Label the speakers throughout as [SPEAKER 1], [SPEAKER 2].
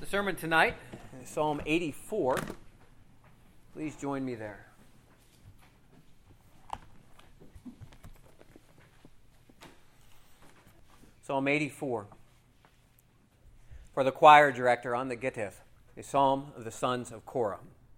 [SPEAKER 1] sermon tonight is Psalm 84. Please join me there. Psalm 84. For the choir director on the Gittith, a psalm of the sons of Korah.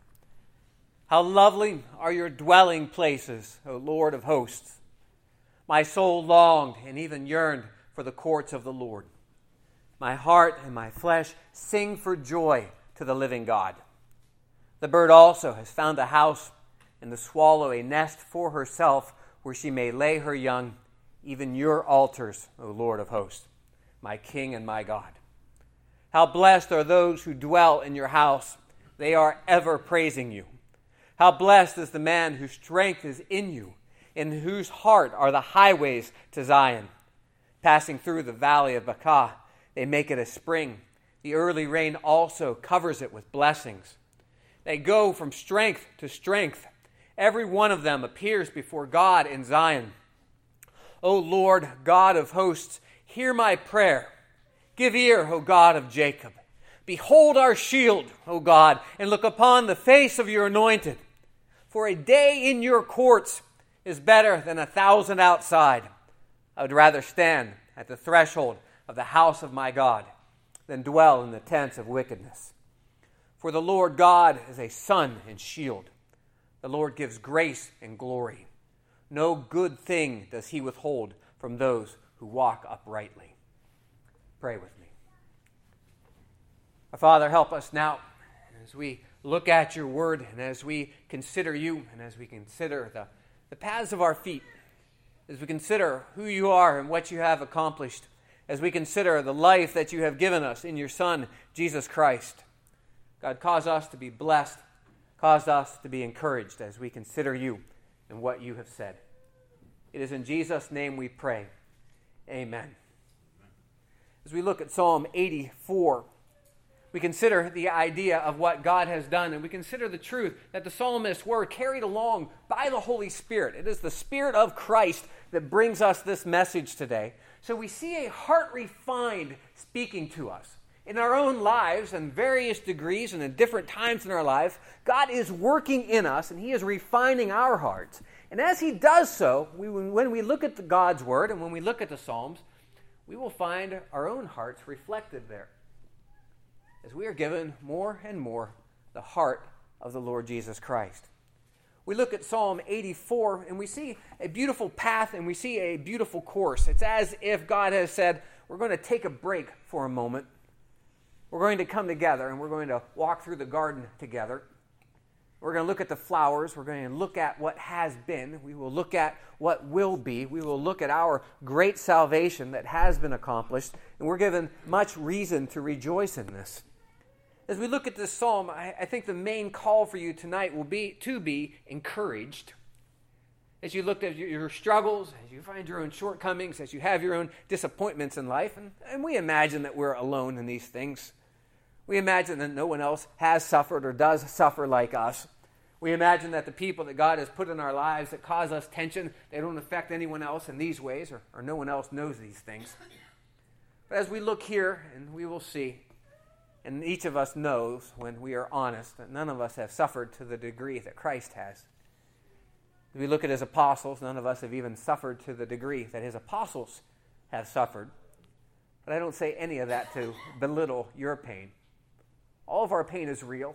[SPEAKER 1] How lovely are your dwelling places, O Lord of hosts! My soul longed and even yearned for the courts of the Lord. My heart and my flesh sing for joy to the living God. The bird also has found a house, and the swallow a nest for herself, where she may lay her young, even your altars, O Lord of hosts, my King and my God. How blessed are those who dwell in your house. They are ever praising you. How blessed is the man whose strength is in you, in whose heart are the highways to Zion. Passing through the valley of Baca, they make it a spring. The early rain also covers it with blessings. They go from strength to strength. Every one of them appears before God in Zion. O Lord, God of hosts, hear my prayer. Give ear, O God of Jacob. Behold our shield, O God, and look upon the face of your anointed. For a day in your courts is better than 1,000 outside. I would rather stand at the threshold of the house of my God than dwell in the tents of wickedness. For the Lord God is a sun and shield. The Lord gives grace and glory. No good thing does he withhold from those who walk uprightly. Pray with me. Our Father, help us now as we look at your word and as we consider you and as we consider the paths of our feet, as we consider who you are and what you have accomplished, as we consider the life that you have given us in your Son, Jesus Christ. God, cause us to be blessed, cause us to be encouraged as we consider you and what you have said. It is in Jesus' name we pray. Amen. As we look at Psalm 84, we consider the idea of what God has done, and we consider the truth that the psalmists were carried along by the Holy Spirit. It is the Spirit of Christ that brings us this message today. So we see a heart refined speaking to us. In our own lives, in various degrees and in different times in our lives, God is working in us, and he is refining our hearts. And as he does so, when we look at God's word and when we look at the Psalms, we will find our own hearts reflected there, as we are given more and more the heart of the Lord Jesus Christ. We look at Psalm 84 and we see a beautiful path and we see a beautiful course. It's as if God has said, we're going to take a break for a moment. We're going to come together and we're going to walk through the garden together. We're going to look at the flowers. We're going to look at what has been. We will look at what will be. We will look at our great salvation that has been accomplished. And we're given much reason to rejoice in this. As we look at this psalm, I think the main call for you tonight will be to be encouraged. As you look at your struggles, as you find your own shortcomings, as you have your own disappointments in life, and we imagine that we're alone in these things. We imagine that no one else has suffered or does suffer like us. We imagine that the people that God has put in our lives that cause us tension, they don't affect anyone else in these ways, or no one else knows these things. But as we look here, and we will see, and each of us knows, when we are honest, that none of us have suffered to the degree that Christ has. If we look at his apostles, none of us have even suffered to the degree that his apostles have suffered. But I don't say any of that to belittle your pain. All of our pain is real.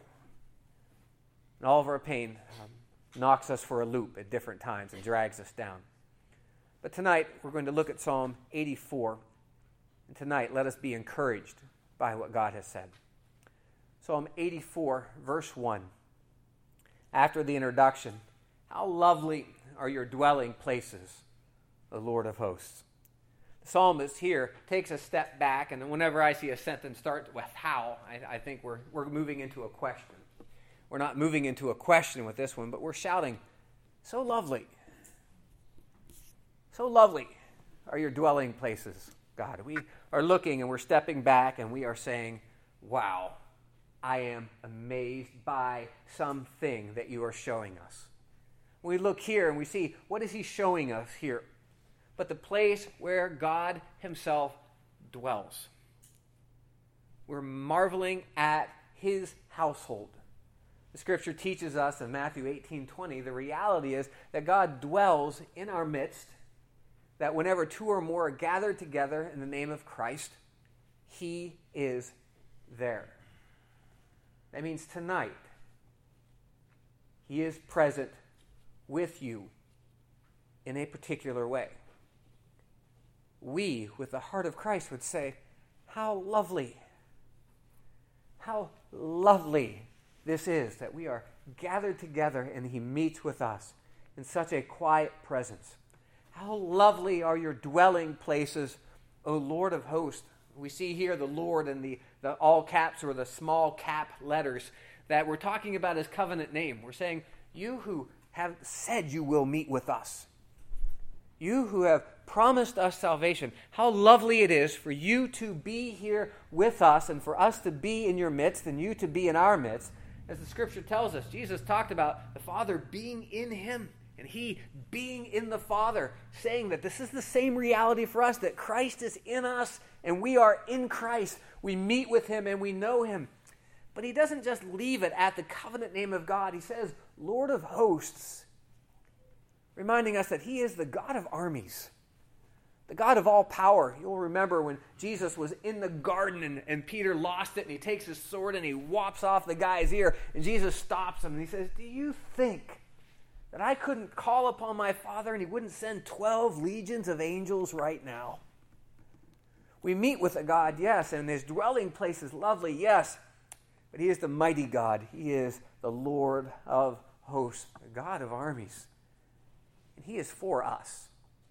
[SPEAKER 1] And all of our pain knocks us for a loop at different times and drags us down. But tonight, we're going to look at Psalm 84. And tonight, let us be encouraged by what God has said. Psalm 84, verse 1. After the introduction, how lovely are your dwelling places, O Lord of hosts. The psalmist here takes a step back, and whenever I see a sentence start with how, I think we're moving into a question. We're not moving into a question with this one, but we're shouting, so lovely. So lovely are your dwelling places, God. We are looking and we're stepping back and we are saying, wow, I am amazed by something that you are showing us. We look here and we see, what is he showing us here? But the place where God himself dwells. We're marveling at his household. The scripture teaches us in Matthew 18:20, the reality is that God dwells in our midst, that whenever two or more are gathered together in the name of Christ, he is there. That means tonight, he is present with you in a particular way. We, with the heart of Christ, would say, how lovely this is that we are gathered together and he meets with us in such a quiet presence. How lovely are your dwelling places, O Lord of hosts. We see here the Lord in the all caps or the small cap letters that we're talking about his covenant name. We're saying, you who have said you will meet with us. You who have promised us salvation. How lovely it is for you to be here with us and for us to be in your midst and you to be in our midst. As the scripture tells us, Jesus talked about the Father being in him and he being in the Father, saying that this is the same reality for us, that Christ is in us and we are in Christ. We meet with him and we know him. But he doesn't just leave it at the covenant name of God. He says, Lord of hosts, reminding us that he is the God of armies, the God of all power. You'll remember when Jesus was in the garden and Peter lost it and he takes his sword and he whops off the guy's ear and Jesus stops him and he says, do you think that I couldn't call upon my Father and he wouldn't send 12 legions of angels right now? We meet with a God, yes, and his dwelling place is lovely, yes, but he is the mighty God. He is the Lord of hosts, the God of armies. And he is for us.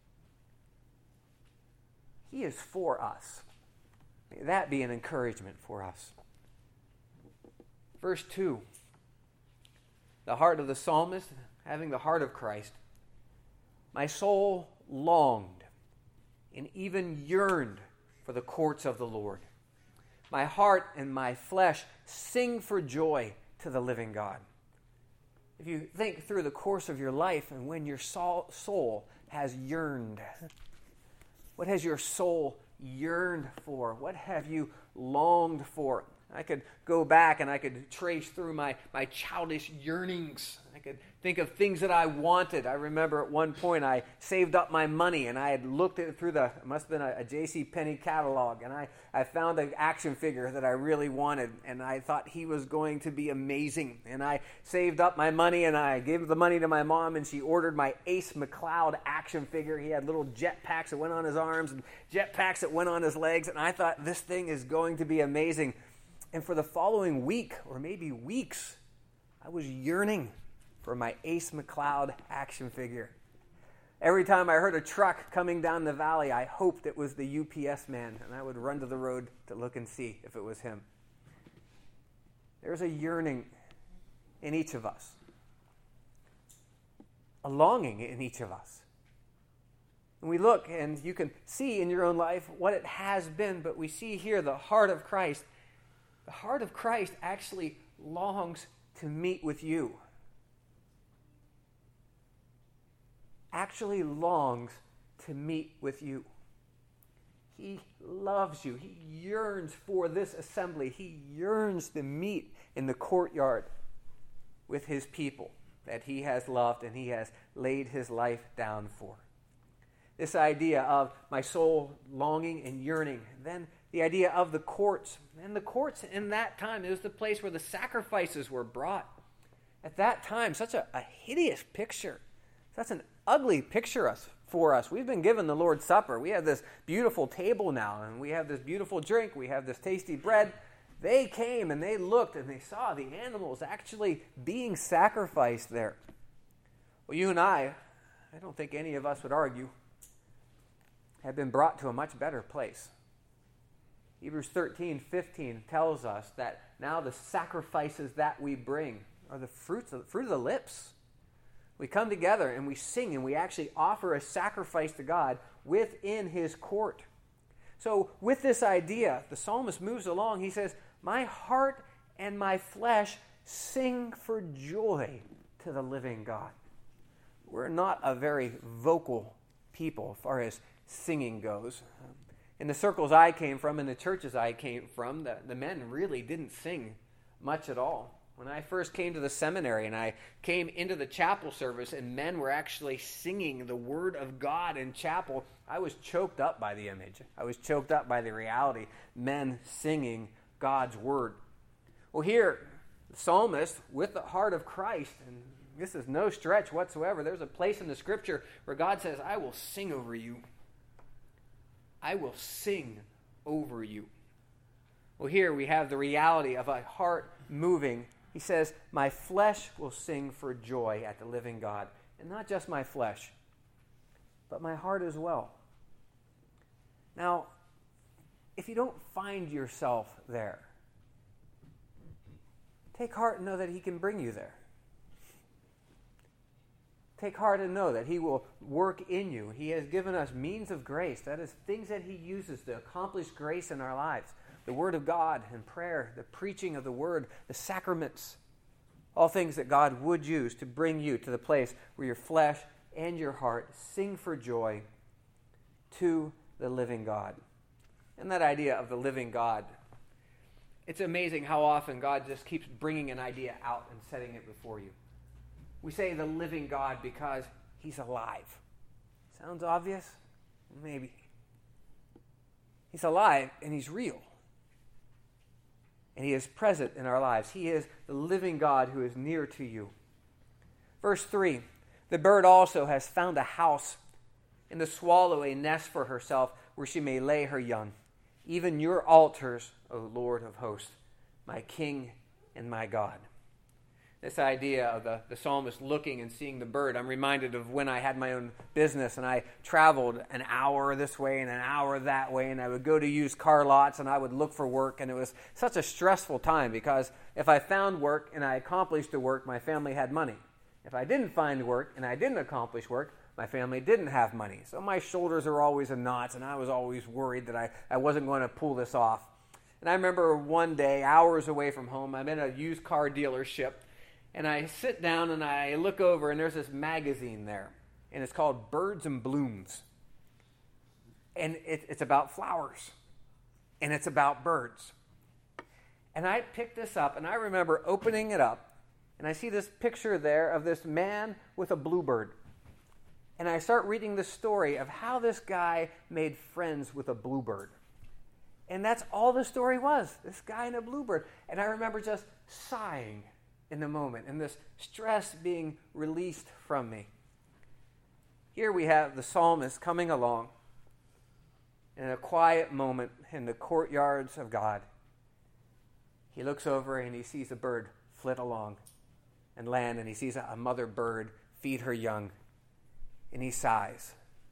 [SPEAKER 1] He is for us. May that be an encouragement for us. Verse 2. The heart of the psalmist, having the heart of Christ. My soul longed and even yearned for the courts of the Lord. My heart and my flesh sing for joy to the living God. If you think through the course of your life and when your soul has yearned, what has your soul yearned for? What have you longed for? I could go back and I could trace through my childish yearnings. I could think of things that I wanted. I remember at one point I saved up my money and I had looked at it through it must have been a J.C. Penney catalog, and I found an action figure that I really wanted, and I thought he was going to be amazing. And I saved up my money and I gave the money to my mom, and she ordered my Ace McCloud action figure. He had little jet packs that went on his arms and jet packs that went on his legs, and I thought this thing is going to be amazing. And for the following week, or maybe weeks, I was yearning for my Ace McCloud action figure. Every time I heard a truck coming down the valley, I hoped it was the UPS man, and I would run to the road to look and see if it was him. There's a yearning in each of us, a longing in each of us. And we look, and you can see in your own life what it has been, but we see here the heart of Christ. The heart of Christ actually longs to meet with you. Actually longs to meet with you. He loves you. He yearns for this assembly. He yearns to meet in the courtyard with his people that he has loved and he has laid his life down for. This idea of my soul longing and yearning. Then the idea of the courts. And the courts in that time, it was the place where the sacrifices were brought. At that time, such a hideous picture. Such an ugly picture for us. We've been given the Lord's Supper. We have this beautiful table now, and we have this beautiful drink. We have this tasty bread. They came and they looked and they saw the animals actually being sacrificed there. Well, you and I don't think any of us would argue, have been brought to a much better place. Hebrews 13:15 tells us that now the sacrifices that we bring are the fruit of the lips. We come together and we sing and we actually offer a sacrifice to God within his court. So with this idea, the psalmist moves along. He says, my heart and my flesh sing for joy to the living God. We're not a very vocal people as far as singing goes. In the circles I came from, in the churches I came from, the men really didn't sing much at all. When I first came to the seminary and I came into the chapel service and men were actually singing the Word of God in chapel, I was choked up by the image. I was choked up by the reality. Men singing God's Word. Well, here, the psalmist, with the heart of Christ, and this is no stretch whatsoever, there's a place in the Scripture where God says, I will sing over you. I will sing over you. Well, here we have the reality of a heart moving. He says, my flesh will sing for joy at the living God. And not just my flesh, but my heart as well. Now, if you don't find yourself there, take heart and know that He can bring you there. Take heart and know that He will work in you. He has given us means of grace. That is, things that He uses to accomplish grace in our lives. The Word of God and prayer, the preaching of the Word, the sacraments, all things that God would use to bring you to the place where your flesh and your heart sing for joy to the living God. And that idea of the living God, it's amazing how often God just keeps bringing an idea out and setting it before you. We say the living God because He's alive. Sounds obvious? Maybe. He's alive and He's real. And He is present in our lives. He is the living God who is near to you. Verse 3, the bird also has found a house, and the swallow a nest for herself where she may lay her young. Even your altars, O Lord of hosts, my King and my God. This idea of the psalmist looking and seeing the bird, I'm reminded of when I had my own business and I traveled an hour this way and an hour that way, and I would go to used car lots and I would look for work, and it was such a stressful time because if I found work and I accomplished the work, my family had money. If I didn't find work and I didn't accomplish work, my family didn't have money. So my shoulders were always in knots, and I was always worried that I wasn't going to pull this off. And I remember one day, hours away from home, I'm in a used car dealership, and I sit down and I look over, and there's this magazine there, and it's called Birds and Blooms. And it's about flowers, and it's about birds. And I picked this up, and I remember opening it up, and I see this picture there of this man with a bluebird. And I start reading the story of how this guy made friends with a bluebird. And that's all the story was, this guy and a bluebird. And I remember just sighing in the moment, and this stress being released from me. Here we have the psalmist coming along in a quiet moment in the courtyards of God. He looks over and he sees a bird flit along and land, and he sees a mother bird feed her young, and he sighs.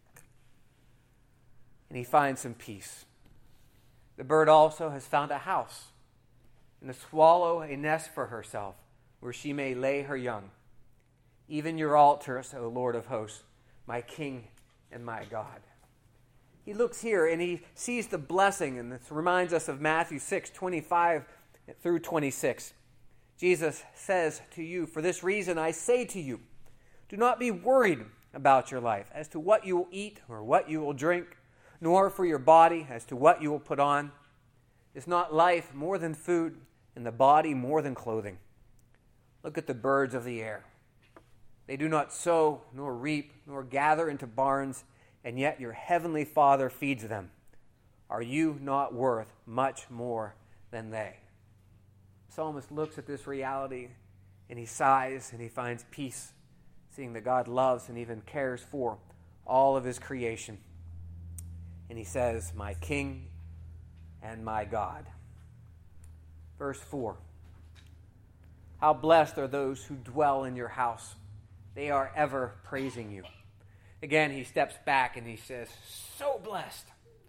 [SPEAKER 1] And he finds some peace. The bird also has found a house, and the swallow a nest for herself, where she may lay her young. Even your altars, O Lord of hosts, my King and my God. He looks here and he sees the blessing, and this reminds us of Matthew 6:25 through 26. Jesus says to you, for this reason I say to you, do not be worried about your life as to what you will eat or what you will drink, nor for your body as to what you will put on. Is not life more than food, and the body more than clothing? Look at the birds of the air. They do not sow, nor reap, nor gather into barns, and yet your heavenly Father feeds them. Are you not worth much more than they? The psalmist looks at this reality, and he sighs, and he finds peace, seeing that God loves and even cares for all of his creation. And he says, my King and my God. Verse 4. How blessed are those who dwell in your house. They are ever praising you. Again, he steps back and he says, so blessed.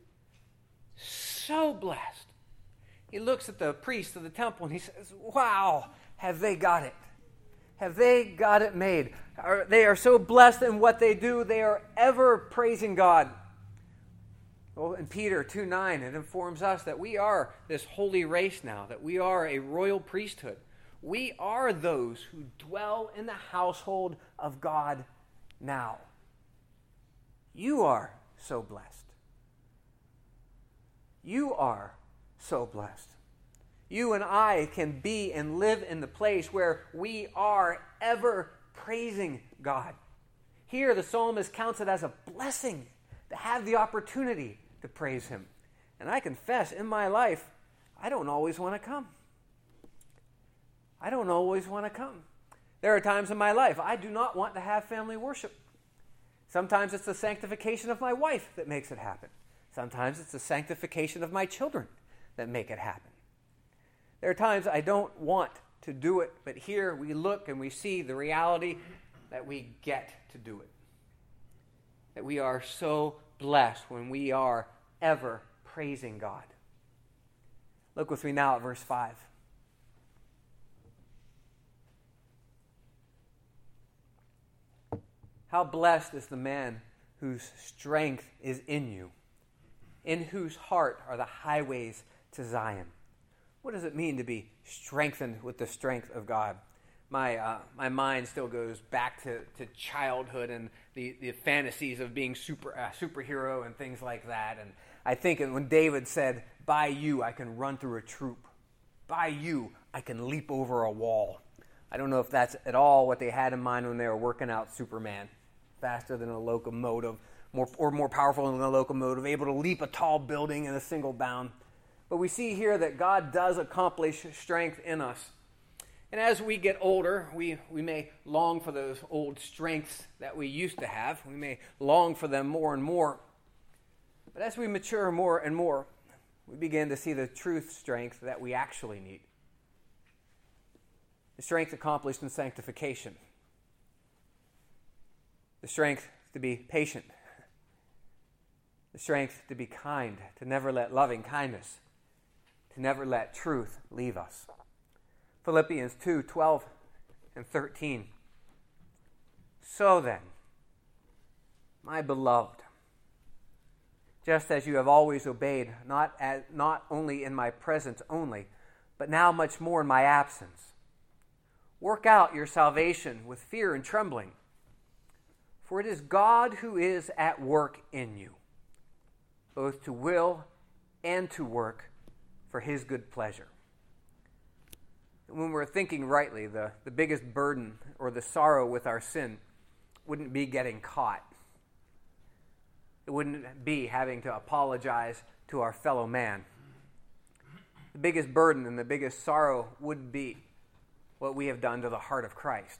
[SPEAKER 1] So blessed. He looks at the priest of the temple and he says, wow, have they got it? Have they got it made? They are so blessed in what they do. They are ever praising God. Well, in Peter 2:9, it informs us that we are this holy race now, that we are a royal priesthood. We are those who dwell in the household of God now. You are so blessed. You are so blessed. You and I can be and live in the place where we are ever praising God. Here, the psalmist counts it as a blessing to have the opportunity to praise him. And I confess, in my life, I don't always want to come. I don't always want to come. There are times in my life I do not want to have family worship. Sometimes it's the sanctification of my wife that makes it happen. Sometimes it's the sanctification of my children that make it happen. There are times I don't want to do it, but here we look and we see the reality that we get to do it. That we are so blessed when we are ever praising God. Look with me now at verse 5. How blessed is the man whose strength is in you, in whose heart are the highways to Zion. What does it mean to be strengthened with the strength of God? My mind still goes back to childhood and the fantasies of being superhero and things like that. And I think when David said, "By you I can run through a troop. By you I can leap over a wall." I don't know if that's at all what they had in mind when they were working out Superman. Faster than a locomotive, more powerful than a locomotive, able to leap a tall building in a single bound. But we see here that God does accomplish strength in us. And as we get older, we may long for those old strengths that we used to have. We may long for them more and more. But as we mature more and more, we begin to see the truth strength that we actually need. The strength accomplished in sanctification. The strength to be patient. The strength to be kind, to never let loving kindness, to never let truth leave us. Philippians 2:12 and 13. So then, my beloved, just as you have always obeyed, not only in my presence only, but now much more in my absence, work out your salvation with fear and trembling. For it is God who is at work in you, both to will and to work for his good pleasure. When we're thinking rightly, the biggest burden or the sorrow with our sin wouldn't be getting caught. It wouldn't be having to apologize to our fellow man. The biggest burden and the biggest sorrow would be what we have done to the heart of Christ.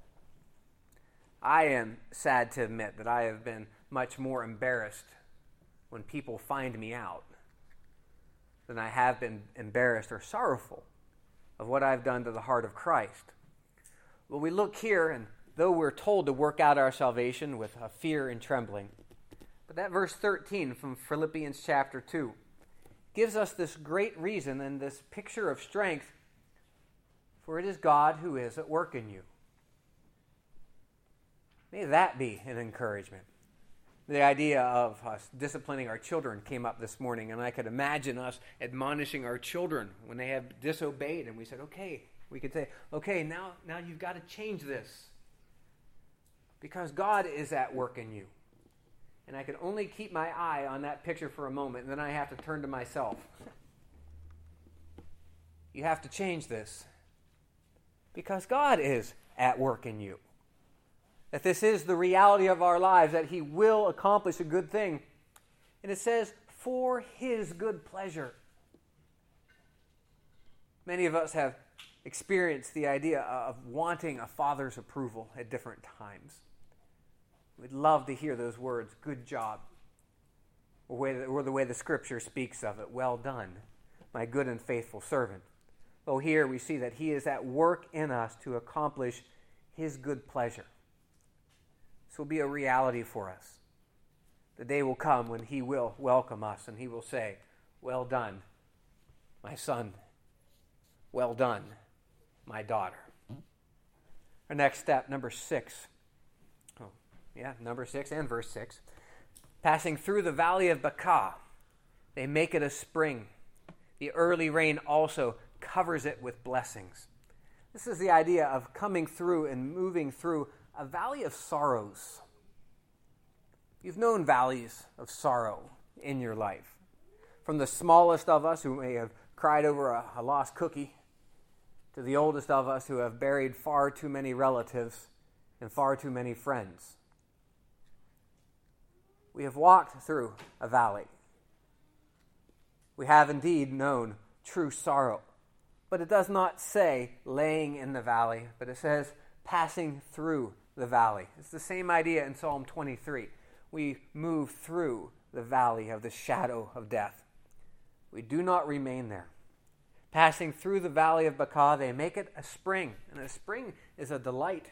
[SPEAKER 1] I am sad to admit that I have been much more embarrassed when people find me out than I have been embarrassed or sorrowful of what I've done to the heart of Christ. Well, we look here, and though we're told to work out our salvation with fear and trembling, but that verse 13 from Philippians chapter 2 gives us this great reason and this picture of strength, for it is God who is at work in you. May that be an encouragement. The idea of us disciplining our children came up this morning, and I could imagine us admonishing our children when they have disobeyed, and we said, okay, we could say, okay, now you've got to change this because God is at work in you. And I can only keep my eye on that picture for a moment, and then I have to turn to myself. You have to change this because God is at work in you. That this is the reality of our lives, that he will accomplish a good thing. And it says, for his good pleasure. Many of us have experienced the idea of wanting a father's approval at different times. We'd love to hear those words, good job, or the way the scripture speaks of it, well done, my good and faithful servant. Well, here we see that he is at work in us to accomplish his good pleasure. This will be a reality for us. The day will come when he will welcome us and he will say, well done, my son. Well done, my daughter. Our next step, number 6. Number 6 and verse 6. Passing through the valley of Baca, they make it a spring. The early rain also covers it with blessings. This is the idea of coming through and moving through a valley of sorrows. You've known valleys of sorrow in your life. from the smallest of us who may have cried over a lost cookie to the oldest of us who have buried far too many relatives and far too many friends. We have walked through a valley. We have indeed known true sorrow. But it does not say laying in the valley, but it says passing through the valley. It's the same idea in Psalm 23. We move through the valley of the shadow of death. We do not remain there. Passing through the valley of Baca, they make it a spring. And a spring is a delight.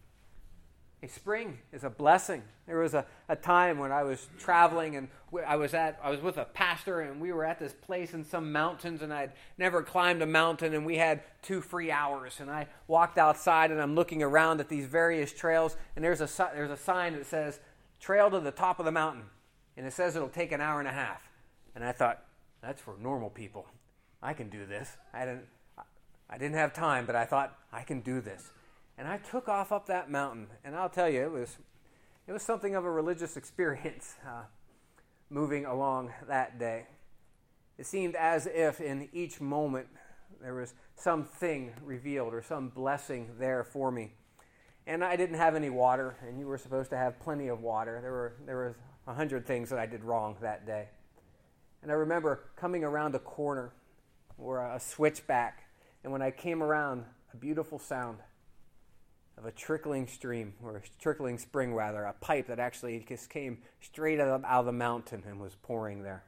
[SPEAKER 1] A spring is a blessing. There was a time when I was traveling and I was with a pastor, and we were at this place in some mountains, and I'd never climbed a mountain, and we had 2 free hours. And I walked outside and I'm looking around at these various trails, and there's a sign that says trail to the top of the mountain, and it says it'll take an hour and a half. And I thought, that's for normal people. I can do this. I didn't have time, but I thought I can do this. And I took off up that mountain, and I'll tell you, it was something of a religious experience moving along that day. It seemed as if in each moment there was something revealed or some blessing there for me. And I didn't have any water, and you were supposed to have plenty of water. There were 100 things that I did wrong that day. And I remember coming around a corner or a switchback, and when I came around, a beautiful sound of a trickling stream, or a trickling spring rather, a pipe that actually just came straight out of the mountain and was pouring there.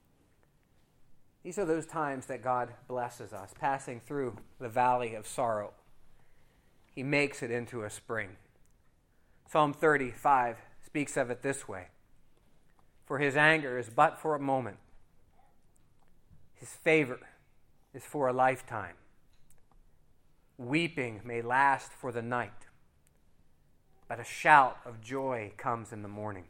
[SPEAKER 1] These are those times that God blesses us, passing through the valley of sorrow. He makes it into a spring. Psalm 35 speaks of it this way: for his anger is but for a moment. His favor is for a lifetime. Weeping may last for the night, but a shout of joy comes in the morning.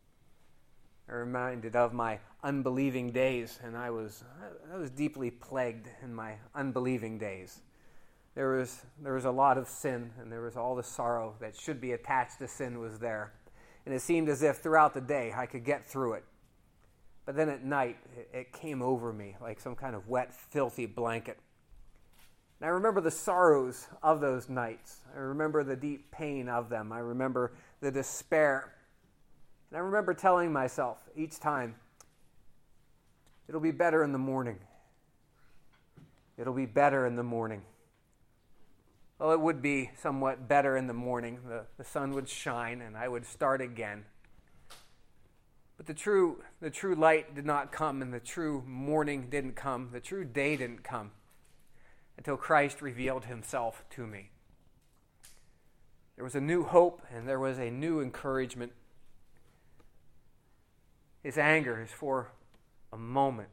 [SPEAKER 1] I'm reminded of my unbelieving days, and I was deeply plagued in my unbelieving days. There was a lot of sin, and there was all the sorrow that should be attached to sin was there. And it seemed as if throughout the day I could get through it. But then at night, it came over me like some kind of wet, filthy blanket. And I remember the sorrows of those nights. I remember the deep pain of them. I remember the despair. And I remember telling myself each time, it'll be better in the morning. It'll be better in the morning. Well, it would be somewhat better in the morning. The sun would shine and I would start again. But the true light did not come, and the true morning didn't come. The true day didn't come until Christ revealed himself to me. There was a new hope and there was a new encouragement. His anger is for a moment.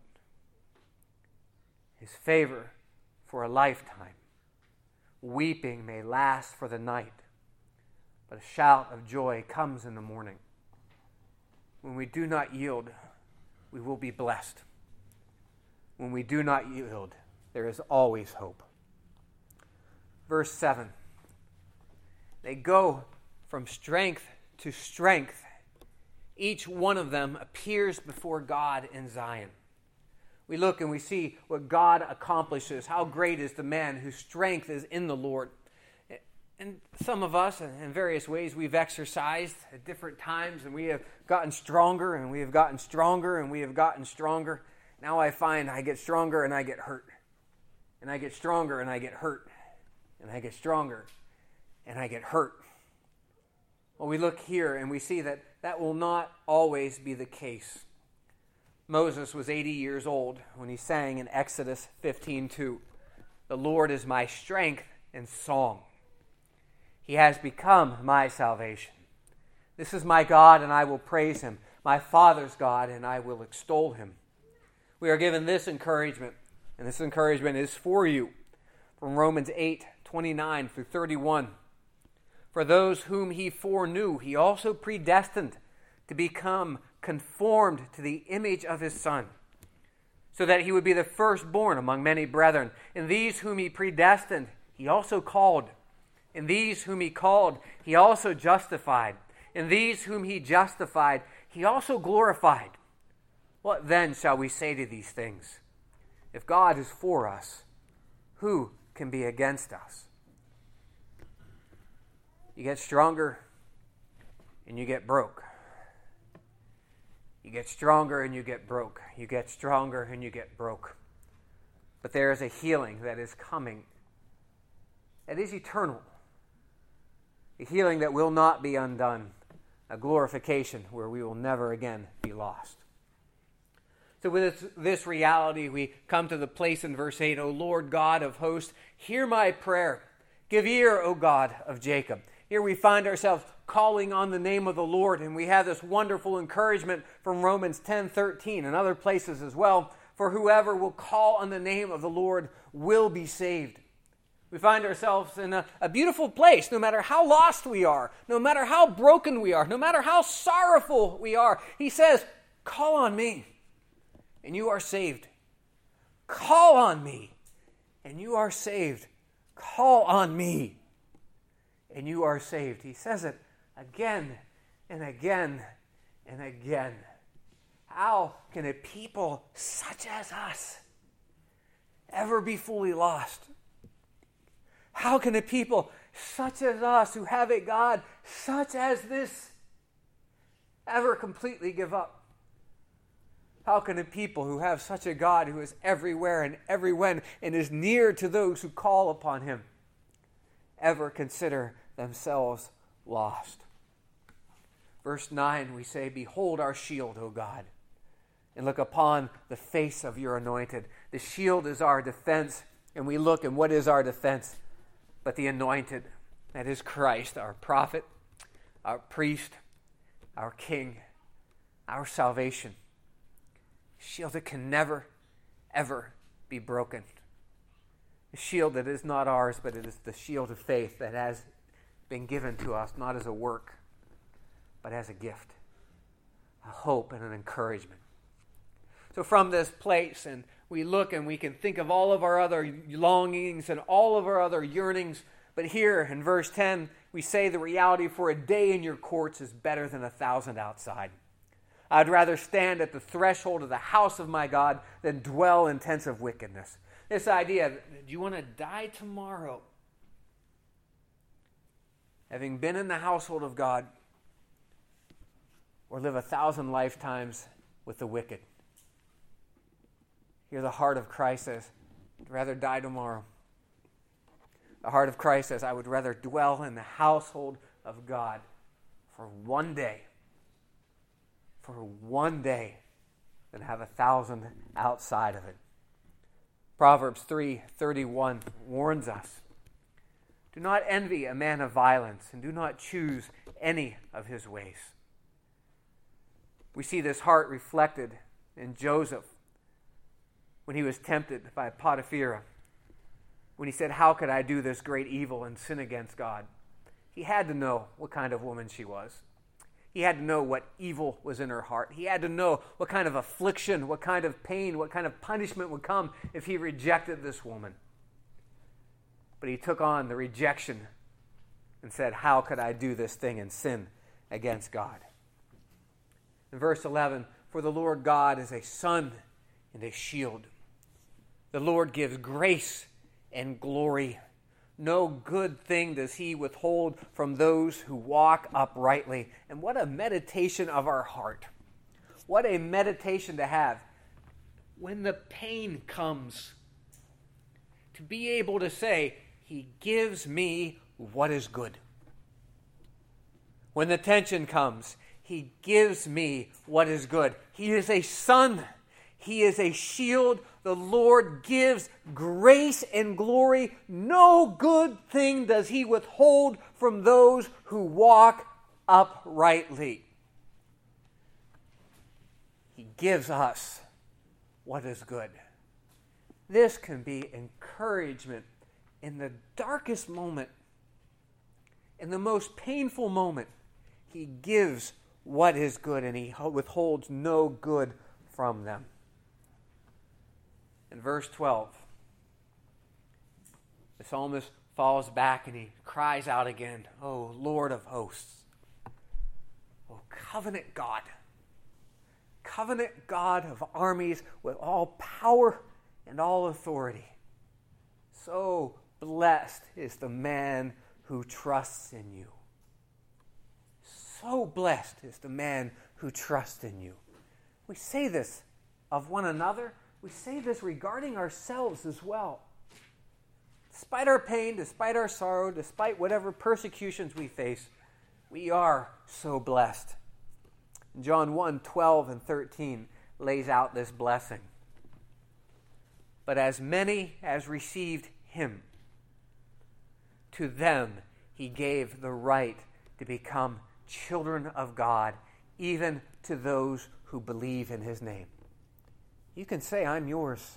[SPEAKER 1] His favor for a lifetime. Weeping may last for the night, but a shout of joy comes in the morning. When we do not yield, we will be blessed. When we do not yield, there is always hope. Verse 7. They go from strength to strength. Each one of them appears before God in Zion. We look and we see what God accomplishes. How great is the man whose strength is in the Lord. And some of us, in various ways, we've exercised at different times, and we have gotten stronger, and we have gotten stronger, and we have gotten stronger. Now I find I get stronger and I get hurt. And I get stronger and I get hurt. And I get stronger and I get hurt. Well, we look here and we see that that will not always be the case. Moses was 80 years old when he sang in Exodus 15:2, "The Lord is my strength and song. He has become my salvation. This is my God, and I will praise him, my Father's God, and I will extol him." We are given this encouragement, and this encouragement is for you, from Romans 8:29 through 31. "For those whom he foreknew, he also predestined to become conformed to the image of his Son, so that he would be the firstborn among many brethren. And these whom he predestined, he also called. And these whom he called, he also justified. And these whom he justified, he also glorified. What then shall we say to these things? If God is for us, who can be against us? You get stronger and you get broke. You get stronger and you get broke. You get stronger and you get broke. But there is a healing that is coming. It is eternal. A healing that will not be undone. A glorification where we will never again be lost. So with this reality, we come to the place in verse 8, O Lord God of hosts, hear my prayer. Give ear, O God of Jacob. Here we find ourselves calling on the name of the Lord, and we have this wonderful encouragement from Romans 10:13 and other places as well. For whoever will call on the name of the Lord will be saved. We find ourselves in a beautiful place, no matter how lost we are, no matter how broken we are, no matter how sorrowful we are. He says, call on me, and you are saved. Call on me, and you are saved. Call on me, and you are saved. He says it again and again and again. How can a people such as us ever be fully lost? How can a people such as us, who have a God such as this, ever completely give up? How can a people who have such a God who is everywhere and everywhen and is near to those who call upon him ever consider themselves lost? Verse 9, we say, behold our shield, O God, and look upon the face of your anointed. The shield is our defense, and we look, and what is our defense? But the anointed, that is Christ, our prophet, our priest, our king, our salvation. Shield that can never, ever be broken. A shield that is not ours, but it is the shield of faith that has been given to us, not as a work, but as a gift, a hope and an encouragement. So from this place, and we look and we can think of all of our other longings and all of our other yearnings, but here in verse 10, we say the reality, for a day in your courts is better than 1,000 outside. I'd rather stand at the threshold of the house of my God than dwell in tents of wickedness. This idea, do you want to die tomorrow? Having been in the household of God, or live 1,000 lifetimes with the wicked? Here the heart of Christ says, I'd rather die tomorrow. The heart of Christ says, I would rather dwell in the household of God for one day than have 1,000 outside of it. Proverbs 3:31 warns us, do not envy a man of violence, and do not choose any of his ways. We see this heart reflected in Joseph when he was tempted by Potiphar, when he said, how could I do this great evil and sin against God? He had to know what kind of woman she was. He had to know what evil was in her heart. He had to know what kind of affliction, what kind of pain, what kind of punishment would come if he rejected this woman. But he took on the rejection and said, how could I do this thing and sin against God? In verse 11, for the Lord God is a sun and a shield. The Lord gives grace and glory. No good thing does he withhold from those who walk uprightly. And what a meditation of our heart. What a meditation to have when the pain comes. To be able to say, he gives me what is good. When the tension comes, he gives me what is good. He is a sun. He is a shield. The Lord gives grace and glory. No good thing does he withhold from those who walk uprightly. He gives us what is good. This can be encouragement in the darkest moment, in the most painful moment. He gives what is good, and he withholds no good from them. In verse 12, the psalmist falls back and he cries out again, O Lord of hosts, O covenant God, covenant God of armies with all power and all authority. So blessed is the man who trusts in you. So blessed is the man who trusts in you. We say this of one another. We say this regarding ourselves as well. Despite our pain, despite our sorrow, despite whatever persecutions we face, we are so blessed. John 1:12 and 13 lays out this blessing. But as many as received him, to them he gave the right to become children of God, even to those who believe in his name. You can say, I'm yours.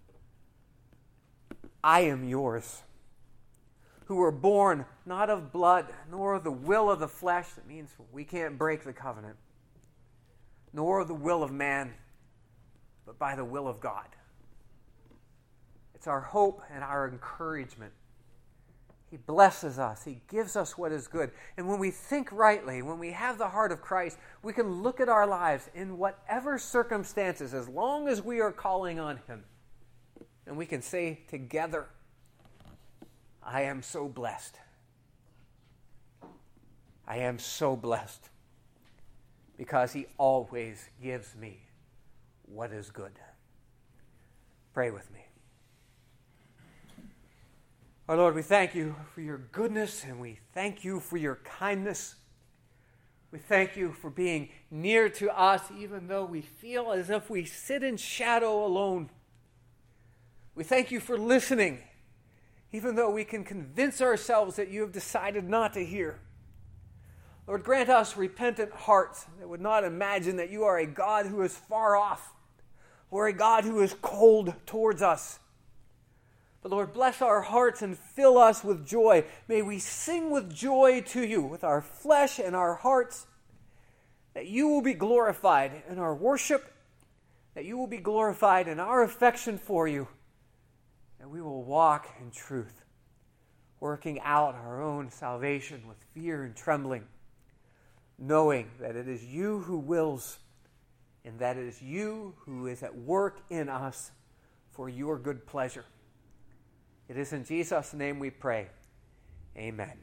[SPEAKER 1] I am yours. Who were born not of blood, nor of the will of the flesh. That means we can't break the covenant. Nor of the will of man, but by the will of God. It's our hope and our encouragement. He blesses us. He gives us what is good. And when we think rightly, when we have the heart of Christ, we can look at our lives in whatever circumstances, as long as we are calling on him. And we can say together, I am so blessed. I am so blessed. Because he always gives me what is good. Pray with me. Our Lord, we thank you for your goodness, and we thank you for your kindness. We thank you for being near to us, even though we feel as if we sit in shadow alone. We thank you for listening, even though we can convince ourselves that you have decided not to hear. Lord, grant us repentant hearts that would not imagine that you are a God who is far off, or a God who is cold towards us. But Lord, bless our hearts and fill us with joy. May we sing with joy to you, with our flesh and our hearts, that you will be glorified in our worship, that you will be glorified in our affection for you, that we will walk in truth, working out our own salvation with fear and trembling, knowing that it is you who wills, and that it is you who is at work in us for your good pleasure. It is in Jesus' name we pray. Amen.